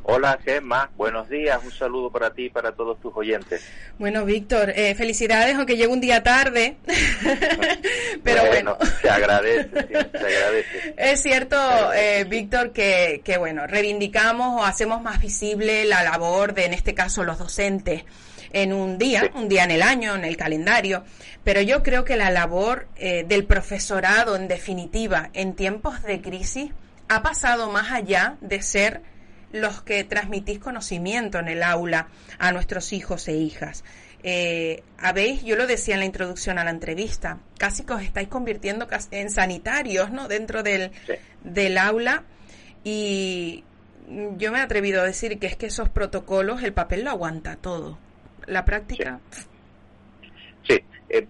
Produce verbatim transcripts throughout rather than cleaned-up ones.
Hola Gemma, buenos días, un saludo para ti y para todos tus oyentes. Bueno, Víctor, eh, felicidades, aunque llevo un día tarde, pero bueno, bueno. Se agradece, sí, se agradece. Es cierto, eh, Víctor, que, que bueno, reivindicamos o hacemos más visible la labor de, en este caso, los docentes en un día, sí. un día en el año, en el calendario, pero yo creo que la labor eh, del profesorado, en definitiva, en tiempos de crisis, ha pasado más allá de ser los que transmitís conocimiento en el aula a nuestros hijos e hijas. Eh, habéis, yo lo decía en la introducción a la entrevista, casi que os estáis convirtiendo en sanitarios, ¿no?, dentro del, sí. del aula, y yo me he atrevido a decir que es que esos protocolos, el papel lo aguanta todo. La práctica... Sí. Sí. Eh,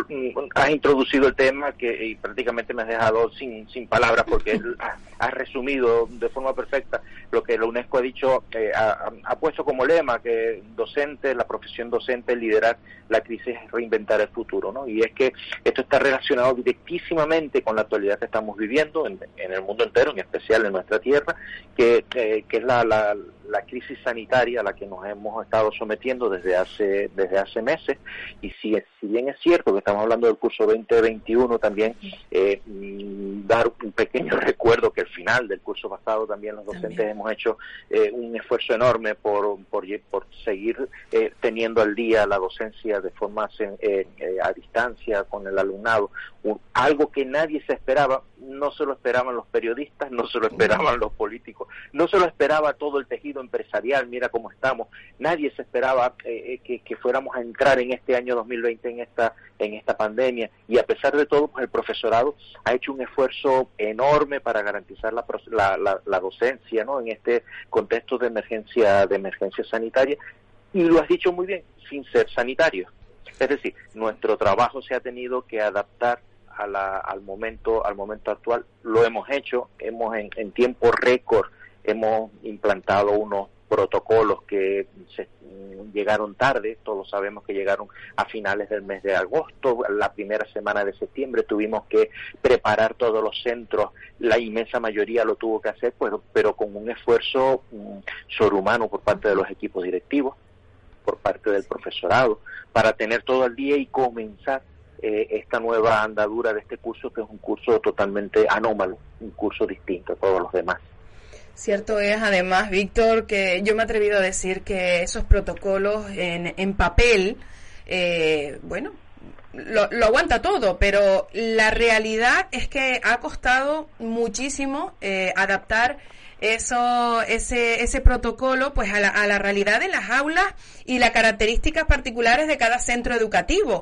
has introducido el tema que y prácticamente me has dejado sin sin palabras porque has, has resumido de forma perfecta lo que la UNESCO ha dicho, eh, ha, ha puesto como lema que docente, la profesión docente, liderar la crisis es reinventar el futuro, ¿no? Y es que esto está relacionado directísimamente con la actualidad que estamos viviendo en, en el mundo entero, en especial en nuestra tierra, que, eh, que es la, la, la crisis sanitaria a la que nos hemos estado sometiendo desde hace desde hace meses. Y si, si bien es cierto que estamos hablando del curso veinte veintiuno, también eh, dar un pequeño recuerdo que al final del curso pasado también los docentes también. hemos hecho eh, un esfuerzo enorme por por, por seguir eh, teniendo al día la docencia de forma eh, eh, a distancia con el alumnado, un, algo que nadie se esperaba. No se lo esperaban los periodistas, no se lo esperaban los políticos, no se lo esperaba todo el tejido empresarial. Mira cómo estamos, nadie se esperaba eh, que, que fuéramos a entrar en este año dos mil veinte en esta en esta pandemia, y a pesar de todo, pues el profesorado ha hecho un esfuerzo enorme para garantizar la, la, la, la docencia, ¿no?, en este contexto de emergencia de emergencia sanitaria, y lo has dicho muy bien, sin ser sanitarios. Es decir, nuestro trabajo se ha tenido que adaptar a la, al momento al momento actual. Lo hemos hecho, hemos en, en tiempo récord hemos implantado unos protocolos que se llegaron tarde. Todos sabemos que llegaron a finales del mes de agosto, la primera semana de septiembre tuvimos que preparar todos los centros, la inmensa mayoría lo tuvo que hacer, pues, pero con un esfuerzo um, sobrehumano por parte de los equipos directivos, por parte del profesorado, para tener todo al día y comenzar eh, esta nueva andadura de este curso, que es un curso totalmente anómalo, un curso distinto a todos los demás. Cierto es, además, Víctor, que yo me he atrevido a decir que esos protocolos en, en papel, eh, bueno, lo, lo aguanta todo, pero la realidad es que ha costado muchísimo eh, adaptar eso, ese, ese protocolo, pues a la, a la realidad de las aulas y las características particulares de cada centro educativo.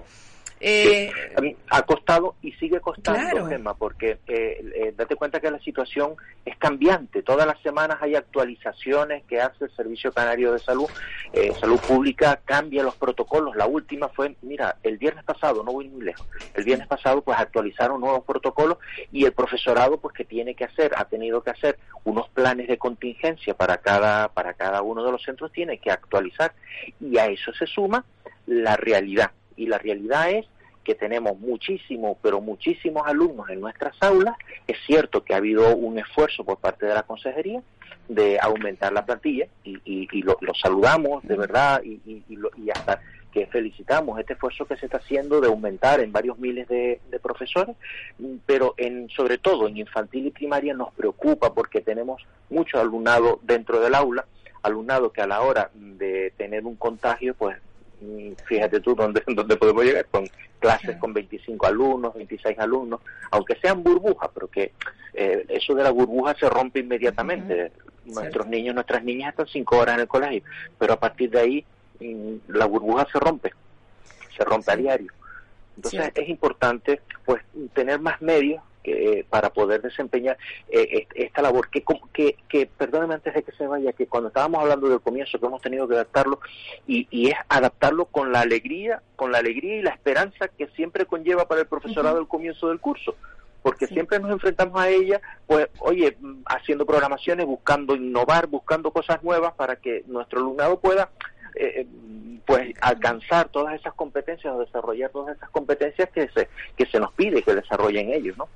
Eh, sí, ha costado y sigue costando, claro. Gemma, porque eh, eh, date cuenta que la situación es cambiante. Todas las semanas hay actualizaciones que hace el Servicio Canario de Salud, eh, Salud Pública, cambia los protocolos. La última fue, mira, el viernes pasado, no voy muy lejos, el viernes pasado pues actualizaron nuevos protocolos, y el profesorado pues que tiene que hacer, ha tenido que hacer unos planes de contingencia para cada, para cada uno de los centros, tiene que actualizar, y a eso se suma la realidad. Y la realidad es que tenemos muchísimos, pero muchísimos alumnos en nuestras aulas. Es cierto que ha habido un esfuerzo por parte de la consejería de aumentar la plantilla, y, y, y lo, lo saludamos de verdad, y, y, y, lo, y hasta que felicitamos este esfuerzo que se está haciendo de aumentar en varios miles de, de profesores, pero en sobre todo en infantil y primaria nos preocupa porque tenemos mucho alumnado dentro del aula, alumnado que a la hora de tener un contagio, pues fíjate tú dónde, dónde podemos llegar, con clases con veinticinco alumnos, veintiséis alumnos, aunque sean burbujas, pero que eh, eso de la burbuja se rompe inmediatamente. Uh-huh. Nuestros sí. niños, nuestras niñas están cinco horas en el colegio, pero a partir de ahí mmm, la burbuja se rompe, se rompe sí. a diario. Entonces sí. es importante pues tener más medios que, eh, para poder desempeñar eh, esta labor, que, que, que perdóneme antes de que se vaya, que cuando estábamos hablando del comienzo, que hemos tenido que adaptarlo, y, y es adaptarlo con la alegría, con la alegría y la esperanza que siempre conlleva para el profesorado uh-huh. el comienzo del curso, porque sí. siempre nos enfrentamos a ella, pues, oye, haciendo programaciones, buscando innovar, buscando cosas nuevas para que nuestro alumnado pueda Eh, pues alcanzar todas esas competencias o desarrollar todas esas competencias que se que se nos pide que desarrollen ellos, ¿no?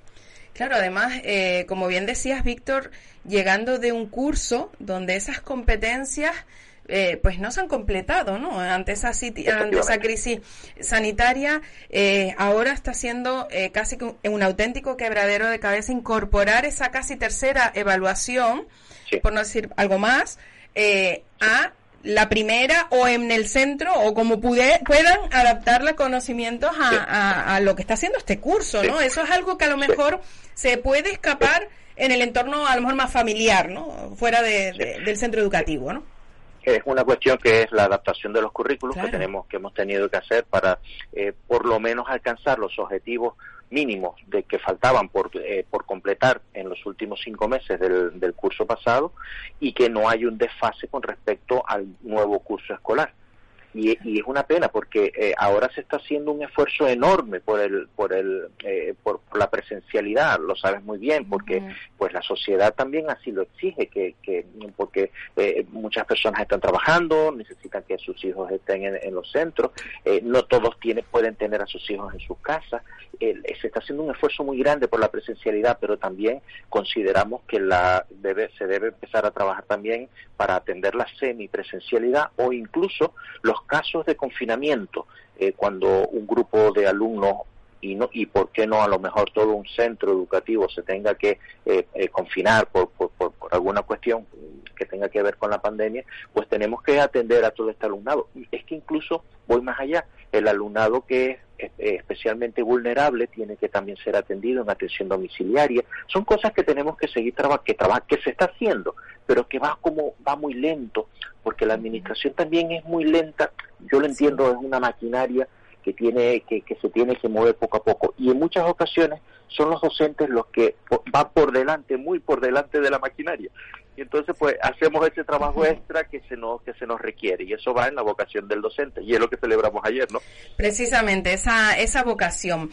Claro, además, eh, como bien decías, Víctor, llegando de un curso donde esas competencias eh, pues no se han completado, ¿no? Ante esa, ante esa crisis sanitaria, eh, ahora está siendo eh, casi un, un auténtico quebradero de cabeza incorporar esa casi tercera evaluación, sí. por no decir algo más, eh, a la primera o en el centro o como pude, puedan adaptarle conocimientos a, sí. a, a lo que está haciendo este curso, ¿no? Sí. Eso es algo que a lo mejor sí. se puede escapar en el entorno a lo mejor más familiar, ¿no? Fuera de, de, sí. del centro educativo, ¿no? Es una cuestión que es la adaptación de los currículos claro. que tenemos que hemos tenido que hacer para eh, por lo menos alcanzar los objetivos mínimos de que faltaban por eh, por completar en los últimos cinco meses del, del curso pasado y que no hay un desfase con respecto al nuevo curso escolar. Y, y es una pena porque eh, ahora se está haciendo un esfuerzo enorme por el por el eh, por, por la presencialidad, lo sabes muy bien, porque uh-huh. pues la sociedad también así lo exige, que, que porque eh, muchas personas están trabajando, necesitan que sus hijos estén en, en los centros, eh, no todos tienen pueden tener a sus hijos en sus casas, eh, se está haciendo un esfuerzo muy grande por la presencialidad, pero también consideramos que la debe se debe empezar a trabajar también para atender la semipresencialidad o incluso los casos de confinamiento, eh, cuando un grupo de alumnos y no y por qué no a lo mejor todo un centro educativo se tenga que eh, eh, confinar por, por, por, por alguna cuestión que tenga que ver con la pandemia, pues tenemos que atender a todo este alumnado. Y es que incluso voy más allá, el alumnado que es especialmente vulnerable tiene que también ser atendido en atención domiciliaria. Son cosas que tenemos que seguir trabajando, que, traba que se está haciendo, pero que va como va muy lento, porque la administración también es muy lenta. Yo lo entiendo, es una maquinaria que tiene que, que se tiene que mover poco a poco, y en muchas ocasiones son los docentes los que van por delante, muy por delante de la maquinaria, y entonces pues hacemos ese trabajo extra que se nos que se nos requiere, y eso va en la vocación del docente, y es lo que celebramos ayer, ¿no? Precisamente esa esa vocación,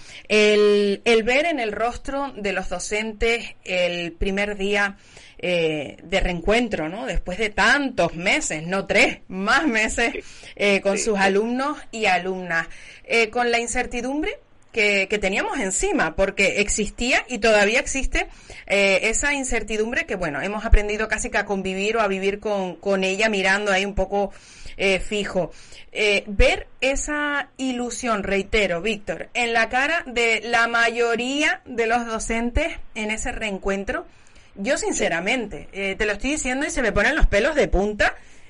el el ver en el rostro de los docentes el primer día Eh, de reencuentro, ¿no? Después de tantos meses, no tres, más meses, eh, con sí, sus sí. alumnos y alumnas, eh, con la incertidumbre que, que teníamos encima, porque existía y todavía existe eh, esa incertidumbre que, bueno, hemos aprendido casi que a convivir o a vivir con, con ella mirando ahí un poco eh, fijo. Eh, ver esa ilusión, reitero, Víctor, en la cara de la mayoría de los docentes en ese reencuentro. Yo sinceramente, eh, te lo estoy diciendo y se me ponen los pelos de punta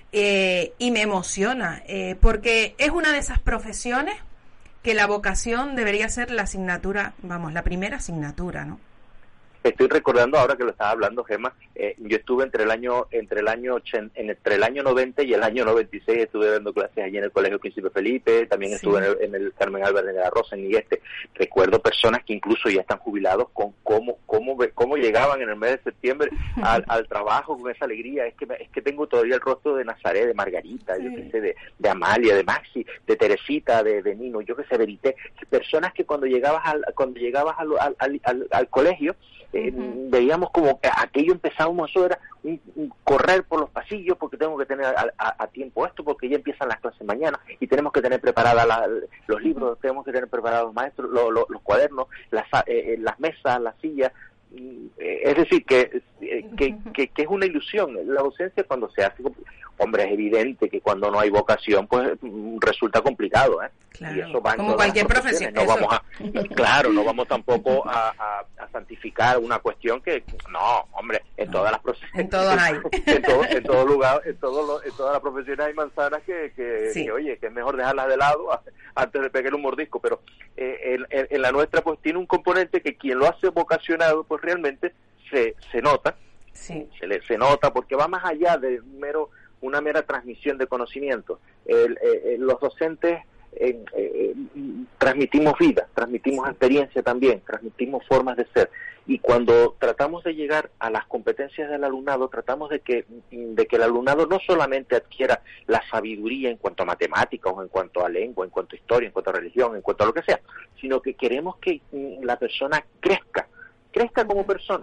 eh, y me emociona, eh, porque es una de esas profesiones que la vocación debería ser la asignatura, vamos, la primera asignatura, ¿no? Estoy recordando ahora que lo estaba hablando, Gemma, eh, yo estuve entre el año entre el año ochenta, entre el año noventa y el año noventa y seis, estuve dando clases allí en el Colegio Príncipe Felipe, también sí. estuve en el, en el Carmen Álvarez de la Rosa, en Igueste. Recuerdo personas que incluso ya están jubilados con cómo cómo cómo llegaban en el mes de septiembre al, al trabajo con esa alegría. Es que es que tengo todavía el rostro de Nazaret, de Margarita, sí. yo qué sé, de, de Amalia, de Maxi, de Teresita, de, de Nino, yo qué sé, Verité. Personas que cuando llegabas al cuando llegabas al, al, al, al, al colegio Eh, uh-huh. veíamos como que aquello empezábamos, eso era un, un correr por los pasillos porque tengo que tener a, a, a tiempo esto, porque ya empiezan las clases mañana y tenemos que tener preparadas la, los libros, uh-huh. tenemos que tener preparados los maestros, lo, lo, los cuadernos, las, eh, las mesas, las sillas. Eh, es decir, que, que, que, que es una ilusión. La docencia cuando se hace, hombre, es evidente que cuando no hay vocación, pues resulta complicado, ¿eh? Claro, y eso va en como cualquier profesión. No vamos a, claro, no vamos tampoco a, a, a santificar una cuestión que, no, hombre, en todas las profesiones, en todos hay, en todo, en todo lugar, en todo, en todas las profesiones hay manzanas que, que, sí. que, oye, que es mejor dejarlas de lado a, antes de pegarle un mordisco, pero eh, en, en, en la nuestra pues tiene un componente que quien lo hace vocacionado, pues realmente se, se nota, sí. se, le, se nota porque va más allá de mero una mera transmisión de conocimiento. El, eh, los docentes eh, eh, transmitimos vida, transmitimos sí. experiencia también, transmitimos formas de ser, y cuando tratamos de llegar a las competencias del alumnado, tratamos de que de que el alumnado no solamente adquiera la sabiduría en cuanto a matemáticas o en cuanto a lengua, en cuanto a historia, en cuanto a religión, en cuanto a lo que sea, sino que queremos que la persona crezca, crezca como persona.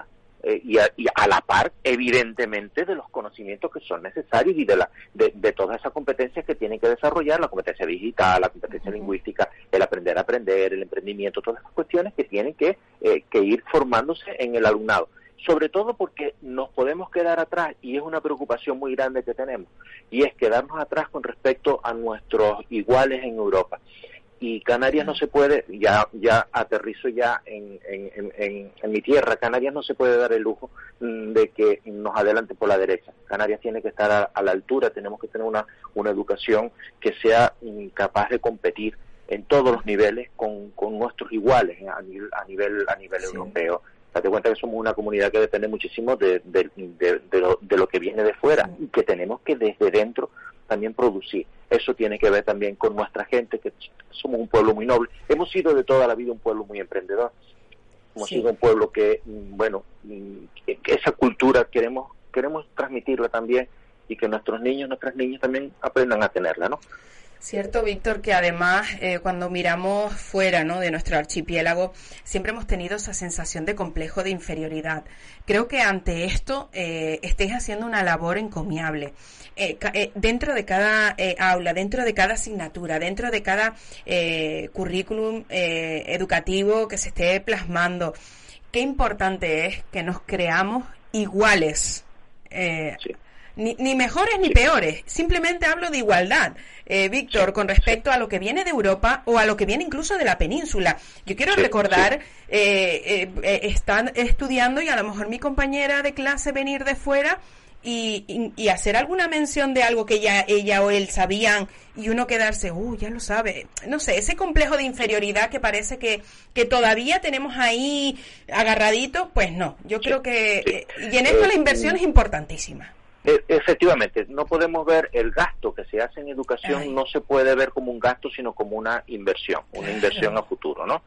eh, y, a, y a la par, evidentemente, de los conocimientos que son necesarios y de, la, de, de todas esas competencias que tienen que desarrollar, la competencia digital, la competencia uh-huh. lingüística, el aprender a aprender, el emprendimiento, todas esas cuestiones que tienen que, eh, que ir formándose en el alumnado. Sobre todo porque nos podemos quedar atrás, y es una preocupación muy grande que tenemos, y es quedarnos atrás con respecto a nuestros iguales en Europa. Y Canarias no se puede, ya ya aterrizo ya en, en, en, en mi tierra, Canarias no se puede dar el lujo de que nos adelante por la derecha. Canarias tiene que estar a, a la altura, tenemos que tener una, una educación que sea capaz de competir en todos los niveles con, con nuestros iguales a nivel, a nivel, a nivel sí. europeo. Date cuenta que somos una comunidad que depende muchísimo de, de, de, de, lo, de lo que viene de fuera y que tenemos que desde dentro también producir. Eso tiene que ver también con nuestra gente, que somos un pueblo muy noble. Hemos sido de toda la vida un pueblo muy emprendedor. Hemos sí. sido un pueblo que, bueno, que esa cultura queremos queremos transmitirla también y que nuestros niños, nuestras niñas también aprendan a tenerla, ¿no? Cierto, Víctor, que además eh, cuando miramos fuera, ¿no?, de nuestro archipiélago, siempre hemos tenido esa sensación de complejo de inferioridad. Creo que ante esto eh, estáis haciendo una labor encomiable. Eh, ca- eh, dentro de cada eh, aula, dentro de cada asignatura, dentro de cada eh, currículum eh, educativo que se esté plasmando, qué importante es que nos creamos iguales. Eh, sí. Ni, ni mejores ni peores, simplemente hablo de igualdad, eh, Víctor, sí, con respecto sí. a lo que viene de Europa o a lo que viene incluso de la península. Yo quiero sí, recordar, sí. Eh, eh, están estudiando y a lo mejor mi compañera de clase venir de fuera y, y, y hacer alguna mención de algo que ya ella o él sabían y uno quedarse, uh, ya lo sabe. No sé, ese complejo de inferioridad que parece que, que todavía tenemos ahí agarradito, pues no, yo sí, creo que, sí. eh, y en esto eh, la inversión es importantísima. Efectivamente, no podemos ver el gasto que se hace en educación, Ay. no se puede ver como un gasto, sino como una inversión, una claro. inversión a futuro, ¿no?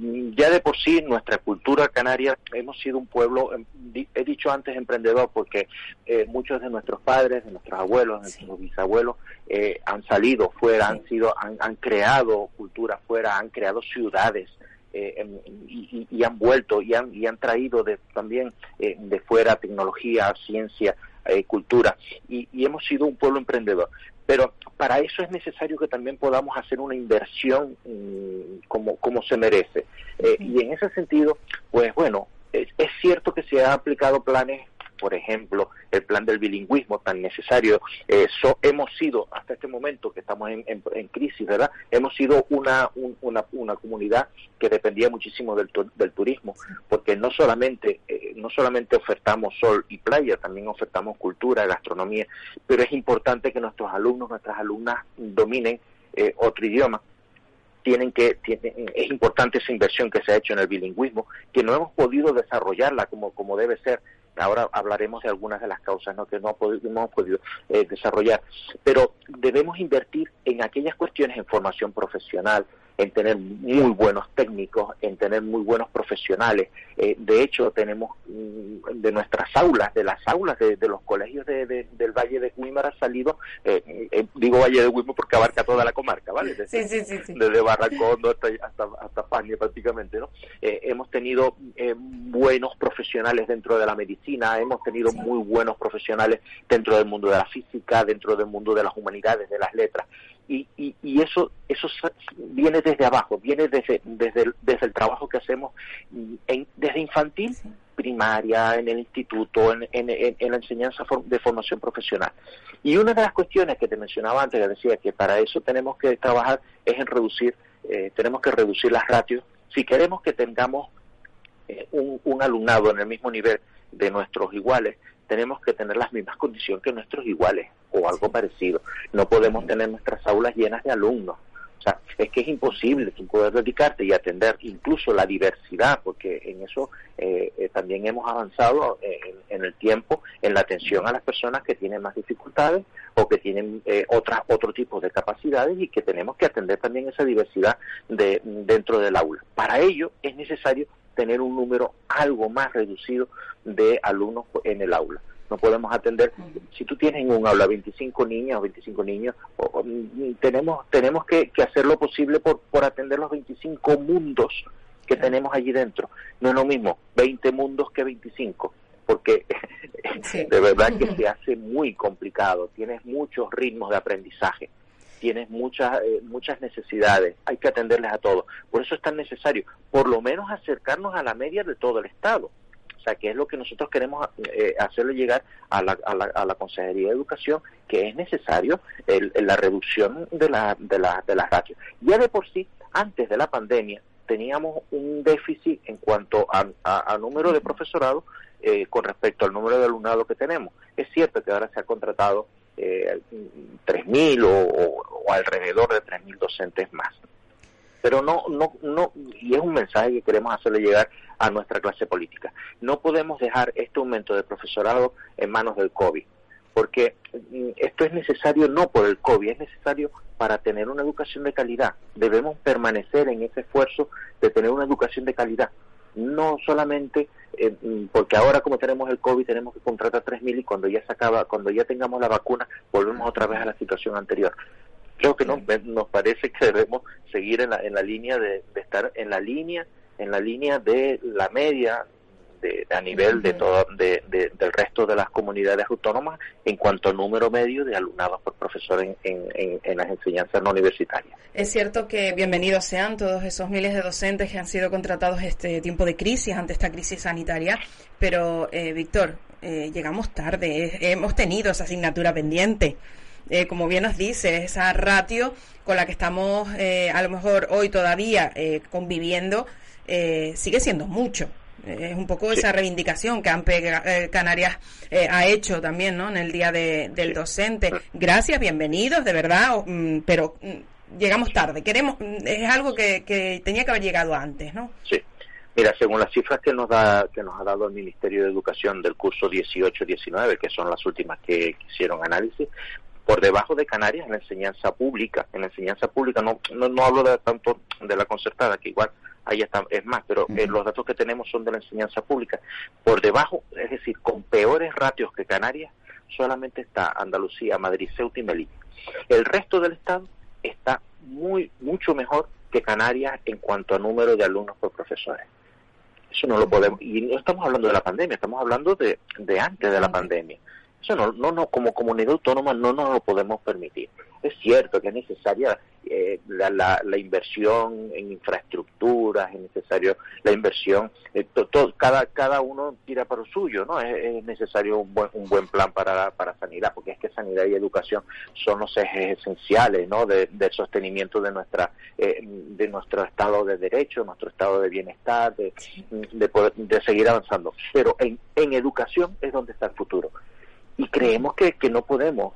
Ya de por sí, nuestra cultura canaria, hemos sido un pueblo, he dicho antes emprendedor, porque eh, muchos de nuestros padres, de nuestros abuelos, de sí. nuestros bisabuelos, eh, han salido fuera, sí. han sido, han, han creado cultura fuera, han creado ciudades, Eh, y, y, y han vuelto y han, y han traído de, también eh, de fuera tecnología, ciencia, eh, cultura y, y hemos sido un pueblo emprendedor, pero para eso es necesario que también podamos hacer una inversión mmm, como, como se merece eh, sí. y en ese sentido, pues bueno, es, es cierto que se han aplicado planes, por ejemplo, el plan del bilingüismo tan necesario. Eh, so, hemos sido, hasta este momento que estamos en, en, en crisis, ¿verdad? Hemos sido una, un, una, una comunidad que dependía muchísimo del, del turismo, porque no solamente, eh, no solamente ofertamos sol y playa, también ofertamos cultura, gastronomía, pero es importante que nuestros alumnos, nuestras alumnas dominen eh, otro idioma. Tienen que tienen, es importante esa inversión que se ha hecho en el bilingüismo, que no hemos podido desarrollarla como, como debe ser. Ahora hablaremos de algunas de las causas, ¿no?, que no, podido, no hemos podido eh, desarrollar, pero debemos invertir en aquellas cuestiones, en formación profesional, en tener muy buenos técnicos, en tener muy buenos profesionales. Eh, de hecho, tenemos mm, de nuestras aulas, de las aulas de, de los colegios de, de, del Valle de Güímar ha salido, eh, eh, digo Valle de Güímar porque abarca toda la comarca, ¿vale? Desde, sí, sí, sí, sí. desde Barrancondo hasta, hasta, hasta Fania prácticamente, ¿no? Eh, hemos tenido eh, buenos profesionales dentro de la medicina, hemos tenido sí. muy buenos profesionales dentro del mundo de la física, dentro del mundo de las humanidades, de las letras. Y, y, y eso eso viene desde abajo, viene desde desde el, desde el trabajo que hacemos en, desde infantil, sí. primaria, en el instituto, en, en, en, en la enseñanza de formación profesional. Y una de las cuestiones que te mencionaba antes, que decía que para eso tenemos que trabajar, es en reducir, eh, tenemos que reducir las ratios. Si queremos que tengamos eh, un, un alumnado en el mismo nivel de nuestros iguales, tenemos que tener las mismas condiciones que nuestros iguales o algo parecido. No podemos tener nuestras aulas llenas de alumnos. O sea, es que es imposible tú poder dedicarte y atender incluso la diversidad, porque en eso eh, eh, también hemos avanzado en, en el tiempo en la atención a las personas que tienen más dificultades o que tienen eh, otras otro tipo de capacidades y que tenemos que atender también esa diversidad de, dentro del aula. Para ello es necesario tener un número algo más reducido de alumnos en el aula. No podemos atender, si tú tienes en un aula veinticinco niñas o veinticinco niños, o, o, tenemos tenemos que, que hacer lo posible por, por atender los veinticinco mundos que tenemos allí dentro. No es lo mismo veinte mundos que veinticinco, porque sí. de verdad que se hace muy complicado, tienes muchos ritmos de aprendizaje, tienes muchas eh, muchas necesidades, hay que atenderles a todos. Por eso es tan necesario, por lo menos acercarnos a la media de todo el Estado. O sea, que es lo que nosotros queremos eh, hacerle llegar a la, a, la, a la Consejería de Educación, que es necesario el, el, la reducción de la de la de las ratios. Ya de por sí, antes de la pandemia, teníamos un déficit en cuanto a, a, a número de profesorado eh, con respecto al número de alumnado que tenemos. Es cierto que ahora se ha contratado eh, tres mil o, o, o alrededor de tres mil docentes más. Pero no, no, no, y es un mensaje que queremos hacerle llegar a nuestra clase política. No podemos dejar este aumento de profesorado en manos del COVID, porque esto es necesario no por el COVID, es necesario para tener una educación de calidad. Debemos permanecer en ese esfuerzo de tener una educación de calidad. No solamente eh, porque ahora como tenemos el COVID tenemos que contratar tres mil y cuando ya se acaba, cuando ya tengamos la vacuna volvemos otra vez a la situación anterior. Creo que no, nos parece que debemos seguir en la, en la línea de, de estar en la línea, en la línea de la media de, de a nivel de todo, de, de, del resto de las comunidades autónomas en cuanto a número medio de alumnados por profesor en, en, en, en las enseñanzas no universitarias. Es cierto que bienvenidos sean todos esos miles de docentes que han sido contratados este tiempo de crisis, ante esta crisis sanitaria, pero eh, Víctor, eh, llegamos tarde, eh, hemos tenido esa asignatura pendiente. Eh, como bien nos dice, esa ratio con la que estamos eh, a lo mejor hoy todavía eh, conviviendo eh, sigue siendo mucho. Eh, es un poco sí. esa reivindicación que AMPE eh, Canarias eh, ha hecho también, ¿no?, en el Día de, del sí. Docente. Gracias, bienvenidos, de verdad, mm, pero mm, llegamos tarde. Queremos mm, es algo que, que tenía que haber llegado antes, ¿no? Sí. Mira, según las cifras que nos da que nos ha dado el Ministerio de Educación del curso dieciocho diecinueve, que son las últimas que, que hicieron análisis, por debajo de Canarias en la enseñanza pública, en la enseñanza pública no no, no hablo de tanto de la concertada, que igual ahí está, es más, pero uh-huh. eh, los datos que tenemos son de la enseñanza pública. Por debajo, es decir, con peores ratios que Canarias, solamente está Andalucía, Madrid, Ceuta y Melilla. El resto del estado está muy mucho mejor que Canarias en cuanto a número de alumnos por profesores. Eso no lo podemos, y no estamos hablando de la pandemia, estamos hablando de, de antes de la pandemia. Eso no, no, no, como comunidad autónoma no nos lo podemos permitir. Es cierto que es necesaria eh, la, la, la inversión en infraestructuras, es necesario la inversión, eh, to, to, cada cada uno tira para lo suyo, ¿no? Es, es necesario un buen un buen plan para para sanidad, porque es que sanidad y educación son los ejes esenciales, ¿no?, de, del sostenimiento de nuestra eh, de nuestro estado de derecho, nuestro estado de bienestar, de de, poder, de seguir avanzando. Pero en en educación es donde está el futuro. Y creemos que, que no podemos,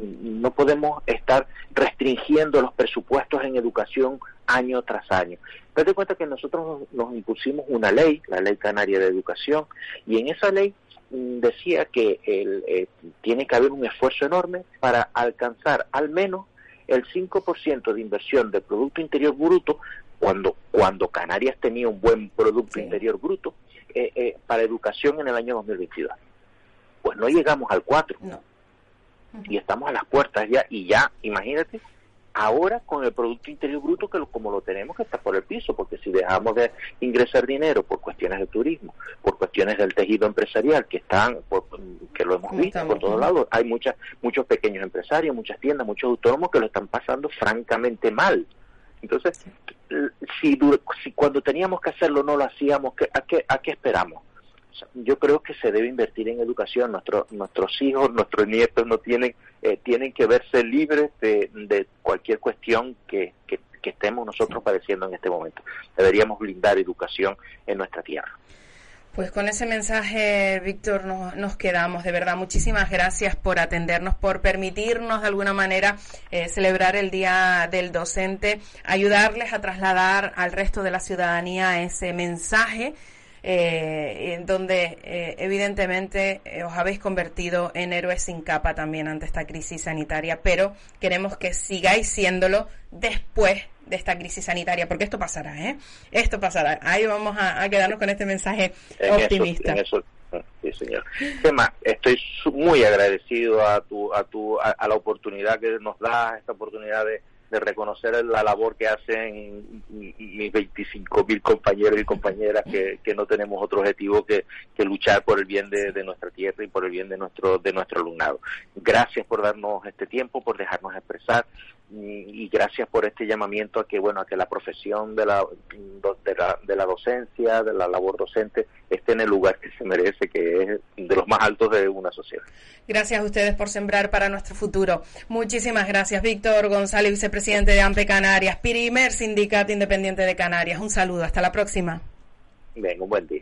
no podemos estar restringiendo los presupuestos en educación año tras año. Date cuenta que nosotros nos, nos impusimos una ley, la Ley Canaria de Educación, y en esa ley mm, decía que el, eh, tiene que haber un esfuerzo enorme para alcanzar al menos el cinco por ciento de inversión del Producto Interior Bruto, cuando, cuando Canarias tenía un buen Producto sí. Interior Bruto, eh, eh, para educación en el año dos mil veintidós. Pues no llegamos al cuatro, no. Y estamos a las puertas ya, y ya, imagínate, ahora con el Producto Interior Bruto, que lo, como lo tenemos, que está por el piso, porque si dejamos de ingresar dinero por cuestiones de turismo, por cuestiones del tejido empresarial, que están, por, que lo hemos visto por todos lados, hay muchas muchos pequeños empresarios, muchas tiendas, muchos autónomos que lo están pasando francamente mal. Entonces, si, si cuando teníamos que hacerlo no lo hacíamos, ¿a qué, a qué esperamos? Yo creo que se debe invertir en educación. Nuestro, nuestros hijos, nuestros nietos no tienen eh, tienen que verse libres de, de cualquier cuestión que, que, que estemos nosotros padeciendo en este momento. Deberíamos blindar educación en nuestra tierra. Pues con ese mensaje, Víctor, nos, nos quedamos. De verdad, muchísimas gracias por atendernos, por permitirnos de alguna manera eh, celebrar el Día del Docente, ayudarles a trasladar al resto de la ciudadanía ese mensaje. Eh, en donde eh, evidentemente eh, os habéis convertido en héroes sin capa también ante esta crisis sanitaria, pero queremos que sigáis siéndolo después de esta crisis sanitaria, porque esto pasará, ¿eh? Esto pasará. Ahí vamos a, a quedarnos con este mensaje en optimista. Eso, en eso, sí, señor. Gemma, estoy muy agradecido a tu, a tu, a, a la oportunidad que nos da, esta oportunidad de de reconocer la labor que hacen mis veinticinco mil compañeros y compañeras que, que no tenemos otro objetivo que, que luchar por el bien de, de nuestra tierra y por el bien de nuestro de nuestro alumnado. Gracias por darnos este tiempo, por dejarnos expresar, y, y gracias por este llamamiento a que bueno a que la profesión de la, de la de la docencia, de la labor docente, esté en el lugar que se merece, que es de los más altos de una sociedad. Gracias a ustedes por sembrar para nuestro futuro. Muchísimas gracias, Víctor González, vicepresidente de AMPE Canarias, primer sindicato independiente de Canarias. Un saludo, hasta la próxima. Venga, un buen día.